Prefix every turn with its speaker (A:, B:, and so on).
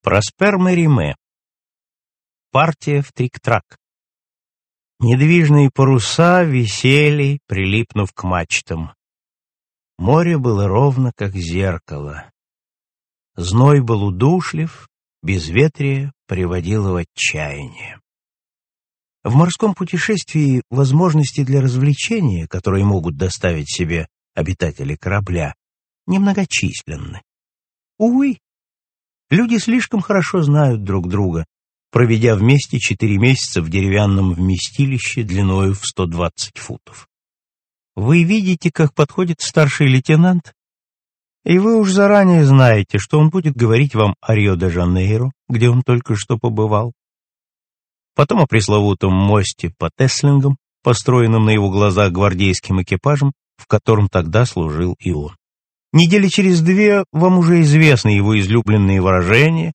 A: Проспер Мериме. Партия в трик-трак. Недвижные паруса висели, прилипнув к мачтам. Море было ровно, как зеркало. Зной был удушлив, безветрие приводило в отчаяние. В морском путешествии возможности для развлечения, которые могут доставить себе обитатели корабля, немногочисленны. Увы, люди слишком хорошо знают друг друга, проведя вместе 4 месяца в деревянном вместилище длиною в 120 футов. Вы видите, как подходит старший лейтенант, и вы уж заранее знаете, что он будет говорить вам о Рио-де-Жанейро, где он только что побывал, потом о пресловутом мосте по Теслингам, построенном на его глазах гвардейским экипажем, в котором тогда служил и он. Недели через 2 вам уже известны его излюбленные выражения,